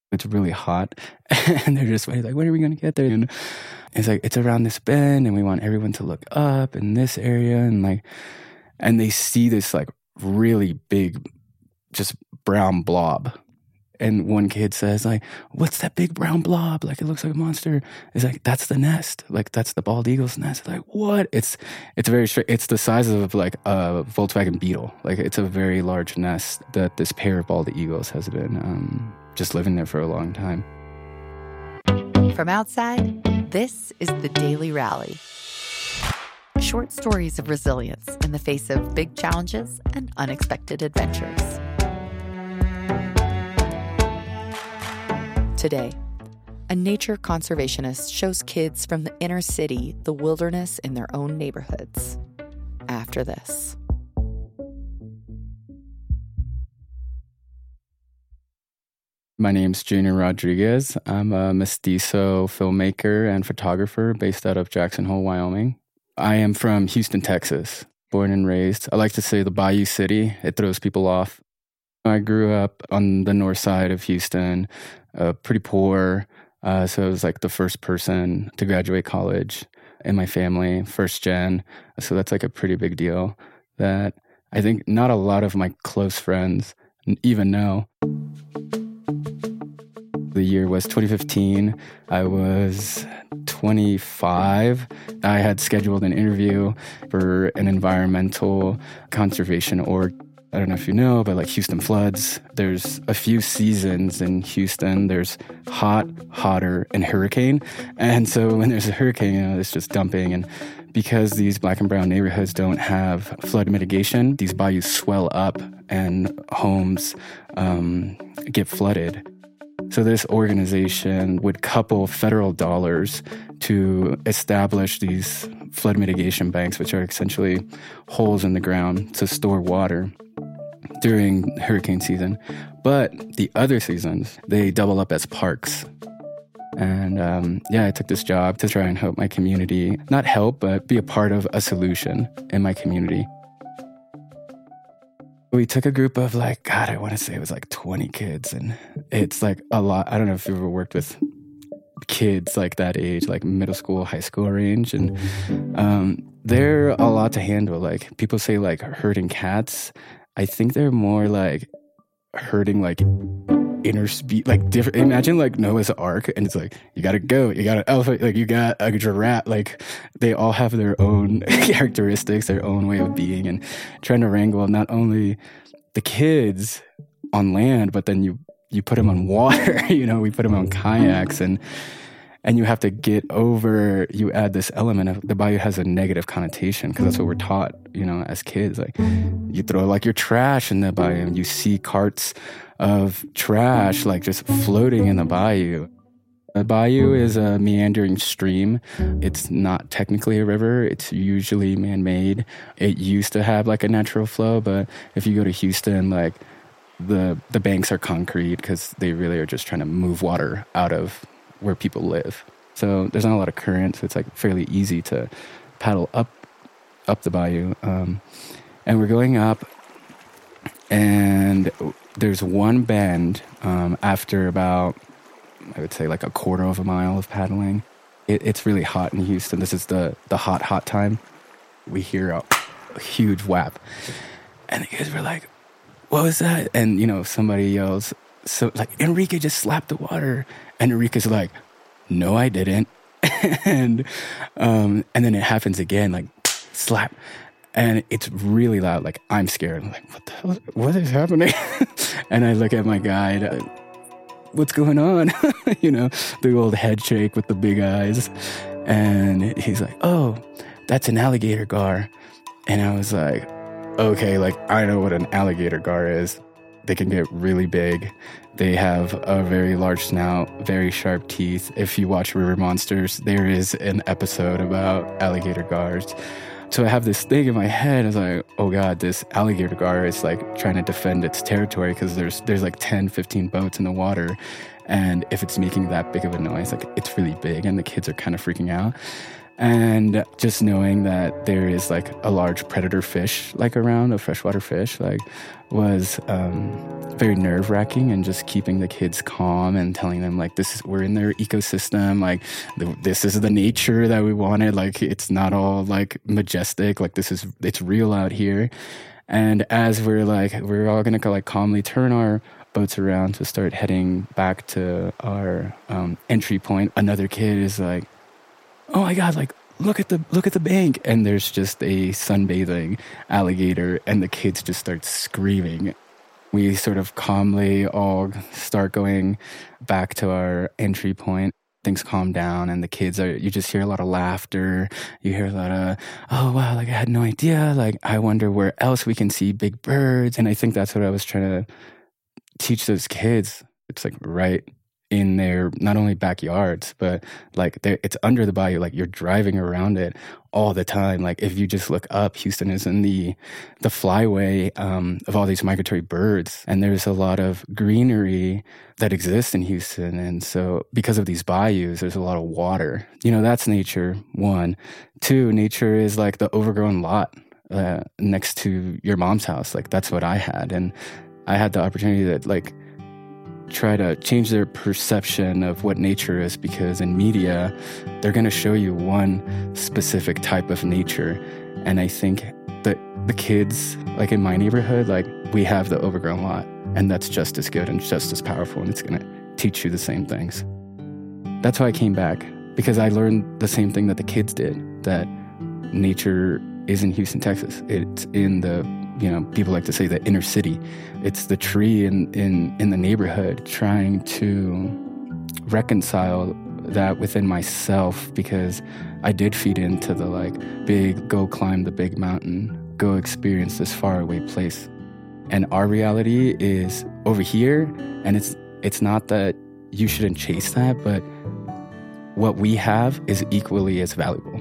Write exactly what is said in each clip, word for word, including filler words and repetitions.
It's really hot. And they're just like, when are we going to get there? And it's like, it's around this bend and we want everyone to look up in this area. And like, and they see this like really big, just brown blob. And one kid says like, what's that big brown blob? Like, it looks like a monster. It's like, that's the nest. Like, that's the bald eagle's nest. It's like, what? It's, it's very straight. It's the size of like a Volkswagen Beetle. Like, it's a very large nest that this pair of bald eagles has been um, just living there for a long time. From outside, this is the Daily Rally. Short stories of resilience in the face of big challenges and unexpected adventures. Today, a nature conservationist shows kids from the inner city the wilderness in their own neighborhoods. After this. My name's Junior Rodriguez. I'm a mestizo filmmaker and photographer based out of Jackson Hole, Wyoming. I am from Houston, Texas, born and raised. I like to say the Bayou City. It throws people off. I grew up on the north side of Houston, uh, pretty poor. Uh, so I was like the first person to graduate college in my family, first gen. So that's like a pretty big deal that I think not a lot of my close friends even know. The year was twenty fifteen. I was twenty-five. I had scheduled an interview for an environmental conservation org. I don't know if you know, but like Houston floods, there's a few seasons in Houston. There's hot, hotter, and hurricane. And so when there's a hurricane, you know, it's just dumping. And because these black and brown neighborhoods don't have flood mitigation, these bayous swell up and homes um, get flooded. So this organization would couple federal dollars to establish these flood mitigation banks, which are essentially holes in the ground to store water during hurricane season. But the other seasons, they double up as parks. And um, yeah, I took this job to try and help my community, not help, but be a part of a solution in my community. We took a group of like, God, I want to say it was like twenty kids. And it's like a lot. I don't know if you've ever worked with kids like that age, like middle school, high school range. And um, they're a lot to handle. Like people say like herding cats. I think they're more like herding like inner speed, like different. Imagine like Noah's Ark, and it's like you got a goat, you got an elephant, like you got a giraffe. Like they all have their own characteristics, their own way of being, and trying to wrangle not only the kids on land, but then you you put them on water. You know, we put them on kayaks, and and you have to get over. You add this element of the bayou has a negative connotation because that's what we're taught. You know, as kids, like you throw like your trash in the bayou, and you see carts of trash like just floating in the bayou. A bayou is a meandering stream. It's not technically a river. It's usually man-made. It used to have like a natural flow, but if you go to Houston, like the the banks are concrete because they really are just trying to move water out of where people live. So there's not a lot of current, so it's like fairly easy to paddle up up the bayou. Um, and we're going up, and there's one bend um, after about, I would say like a quarter of a mile of paddling. It, it's really hot in Houston. This is the, the hot, hot time. We hear a, a huge whap. And the kids were like, what was that? And, you know, somebody yells, so like, Enrique just slapped the water. And Enrique's like, no, I didn't. and um, and then it happens again, like, slap. And it's really loud. Like, I'm scared. I'm like, what the hell? What is happening? And I look at my guide. Uh, What's going on? You know, the old head shake with the big eyes. And he's like, oh, that's an alligator gar. And I was like, okay, like, I know what an alligator gar is. They can get really big. They have a very large snout, very sharp teeth. If you watch River Monsters, there is an episode about alligator gars. So I have this thing in my head. I was like, oh God, this alligator gar is like trying to defend its territory because there's there's like ten, fifteen boats in the water. And if it's making that big of a noise, like it's really big and the kids are kind of freaking out. And just knowing that there is like a large predator fish like around, a freshwater fish, like was um, very nerve-wracking, and just keeping the kids calm and telling them like, this is, we're in their ecosystem, like the, this is the nature that we wanted, like it's not all like majestic, like this is, it's real out here. And as we're like, we're all gonna like calmly turn our boats around to start heading back to our um, entry point, another kid is like, oh my God, like, look at the look at the bank. And there's just a sunbathing alligator, and the kids just start screaming. We sort of calmly all start going back to our entry point. Things calm down, and the kids are, you just hear a lot of laughter. You hear a lot of, oh wow, like I had no idea. Like, I wonder where else we can see big birds. And I think that's what I was trying to teach those kids. It's like right in their not only backyards, but like it's under the bayou. Like you're driving around it all the time. Like if you just look up, Houston is in the the flyway um, of all these migratory birds, and there's a lot of greenery that exists in Houston. And so because of these bayous, there's a lot of water. You know, that's nature. One, two, nature is like the overgrown lot uh, next to your mom's house. Like that's what I had, and I had the opportunity to like try to change their perception of what nature is, because in media, they're going to show you one specific type of nature. And I think that the kids, like in my neighborhood, like we have the overgrown lot, and that's just as good and just as powerful, and it's going to teach you the same things. That's why I came back, because I learned the same thing that the kids did, that nature is in Houston, Texas. It's in the, you know, people like to say the inner city. It's the tree in, in, in the neighborhood, trying to reconcile that within myself, because I did feed into the like big, go climb the big mountain, go experience this faraway place. And our reality is over here, and it's it's not that you shouldn't chase that, but what we have is equally as valuable.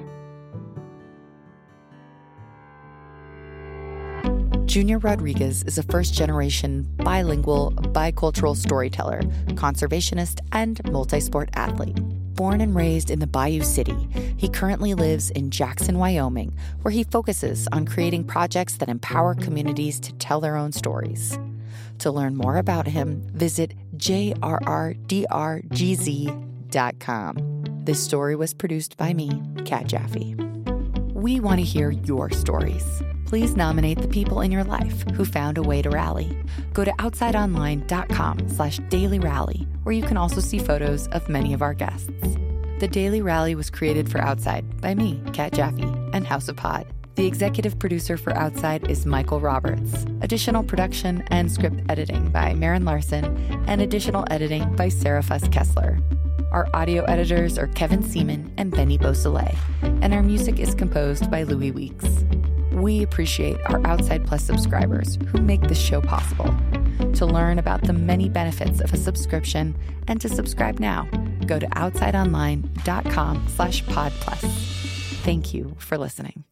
Junior Rodriguez is a first-generation, bilingual, bicultural storyteller, conservationist, and multi-sport athlete. Born and raised in the Bayou City, he currently lives in Jackson, Wyoming, where he focuses on creating projects that empower communities to tell their own stories. To learn more about him, visit j r r d r g z dot com. This story was produced by me, Kat Jaffe. We want to hear your stories. Please nominate the people in your life who found a way to rally. Go to outsideonline.com slash daily rally, where you can also see photos of many of our guests. The Daily Rally was created for Outside by me, Kat Jaffe, and House of Pod. The executive producer for Outside is Michael Roberts. Additional production and script editing by Maren Larson, and additional editing by Sarah Fuss Kessler. Our audio editors are Kevin Seaman and Benny Beausoleil, and our music is composed by Louis Weeks. We appreciate our Outside Plus subscribers who make this show possible. To learn about the many benefits of a subscription and to subscribe now, go to outsideonline.com slash pod plus. Thank you for listening.